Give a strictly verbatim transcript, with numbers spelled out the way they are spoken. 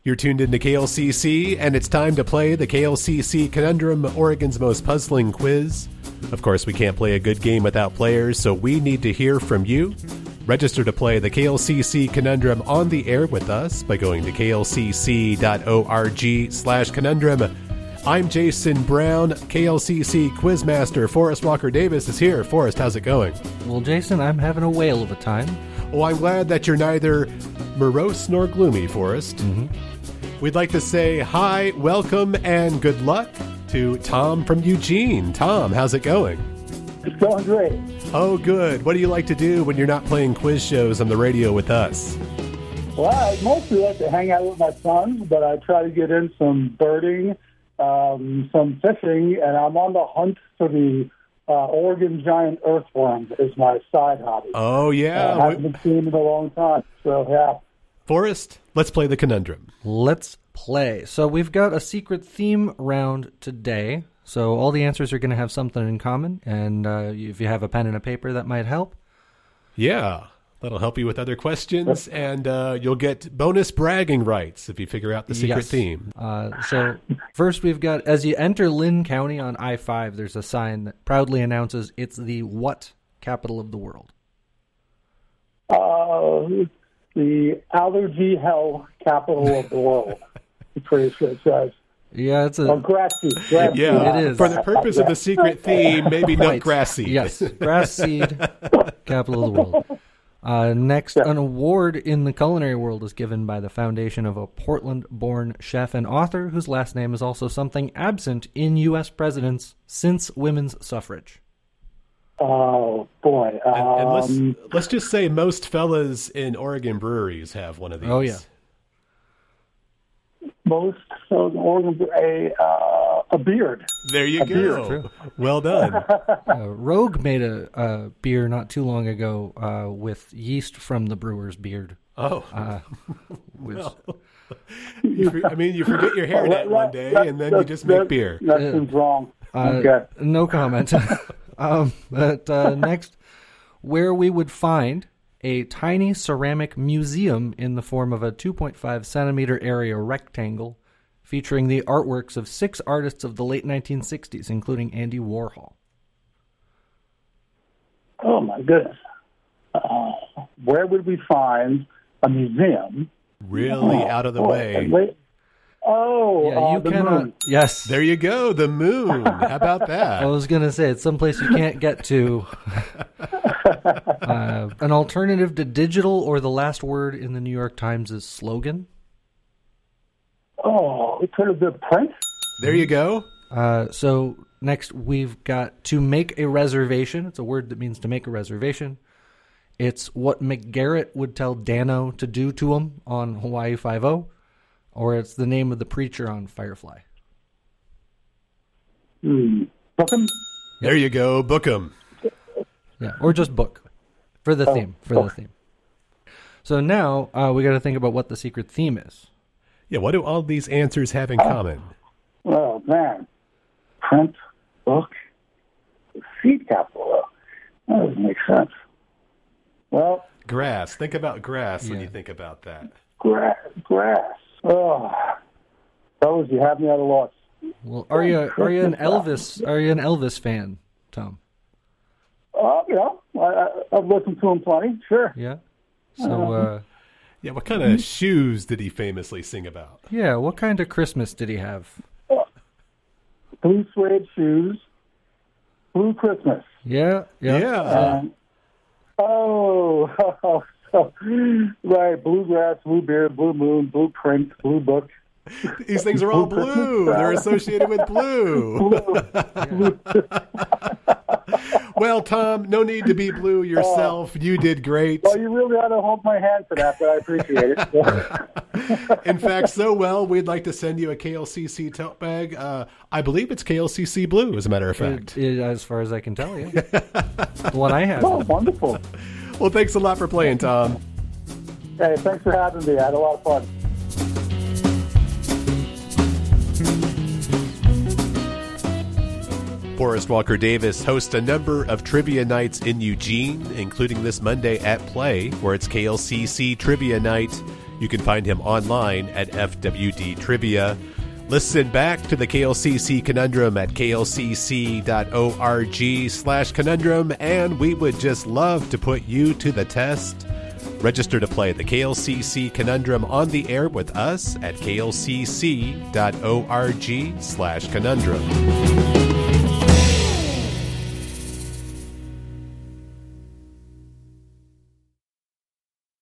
You're tuned into K L C C, and it's time to play the K L C C Conundrum, Oregon's most puzzling quiz. Of course, we can't play a good game without players, so we need to hear from you. Register to play the K L C C Conundrum on the air with us by going to klcc.org slash conundrum. I'm Jason Brown, K L C C Quizmaster. Forrest Walker Davis is here. Forrest, how's it going? Well, Jason, I'm having a whale of a time. Well, I'm glad that you're neither morose nor gloomy, Forrest. Mm-hmm. We'd like to say hi, welcome, and good luck to Tom from Eugene. Tom, how's it going? It's going great. Oh, good. What do you like to do when you're not playing quiz shows on the radio with us? Well, I mostly like to hang out with my sons, but I try to get in some birding, um, some fishing, and I'm on the hunt for the uh, Oregon giant earthworm is my side hobby. Oh, yeah. Uh, I haven't been seeing it in a long time, so yeah. Forrest, let's play the conundrum. Let's play. So we've got a secret theme round today. So all the answers are going to have something in common, and uh, if you have a pen and a paper, that might help. Yeah, that'll help you with other questions, and uh, you'll get bonus bragging rights if you figure out the secret Yes. theme. Uh, so first we've got, as you enter Lynn County on I five, there's a sign that proudly announces it's the what capital of the world? Uh, the allergy hell capital of the world. I'm pretty sure it says. Yeah, it's a... Oh, grass seed. Grass Yeah, seed. It is. For the purpose of the secret theme, maybe no Right. grass seed. Yes, grass seed, capital of the world. Uh, next, Yeah. an award in the culinary world is given by the foundation of a Portland-born chef and author whose last name is also something absent in U S presidents since women's suffrage. Oh, boy. Um, And, and let's, let's just say most fellas in Oregon breweries have one of these. Oh, yeah. most so Oregon, a, uh, a beard. There you A go. beer. True. Well done. Uh, Rogue made a, a beer not too long ago uh, with yeast from the brewer's beard. Oh. Uh, which, Well, you for, I mean, you forget your hairnet one day, and then you just make beer. That Yeah. seems wrong. Uh, Okay. No comment. um, but uh, next, where we would find a tiny ceramic museum in the form of a two point five centimeter area rectangle featuring the artworks of six artists of the late nineteen sixties, including Andy Warhol. Oh, my goodness. Uh, where would we find a museum? Really Oh, out of the boy. way. Wait. Oh, Yeah, uh, you the cannot. moon. Yes. There you go, the moon. How about I that? was going to say, it's someplace you can't get to. uh, an alternative to digital or the last word in the New York Times' slogan. Oh, it could have been print. There you go. Uh, so next we've got to make a reservation. It's a word that means to make a reservation. It's what McGarrett would tell Dano to do to him on Hawaii Five-O, or it's the name of the preacher on Firefly. Hmm. Bookham? There you go. Book 'em. Yeah, or just book for the Oh, theme. For book. the theme. So now uh, we got to think about what the secret theme is. Yeah, what do all these answers have in common? Oh, man. Print, book, seed capital. That doesn't make sense. Well, Grass. Think about grass when Yeah. you think about that. gra- grass. Oh, fellas, you have me at a loss. Well, are you are you an Elvis? Are you an Elvis fan, Tom? Oh, you know, I, I, I've listened to him plenty. Sure. Yeah. So uh, Yeah, what kind of shoes did he famously sing about? yeah, what kind of Christmas did he have? Blue suede shoes. Blue Christmas. Yeah, yeah. Um, oh, oh, so, right. Bluegrass, blue beard, blue moon, blue print, blue book. These things are all blue. They're associated with blue. Well, Tom, no need to be blue yourself. You did great. Well, you really ought to hold my hand for that, but I appreciate it. In fact, so well, we'd like to send you a K L C C tote bag. Uh, I believe it's K L C C blue, as a matter of fact. It, it, as far as I can tell you, the one I have. Oh, wonderful. Well, thanks a lot for playing, Tom. Hey, thanks for having me. I had a lot of fun. Forrest Walker Davis hosts a number of trivia nights in Eugene, including this Monday at Play, where it's K L C C Trivia Night. You can find him online at F W D Trivia. Listen back to the K L C C Conundrum at klcc.org slash conundrum, and we would just love to put you to the test. Register to play the K L C C Conundrum on the air with us at klcc.org slash conundrum.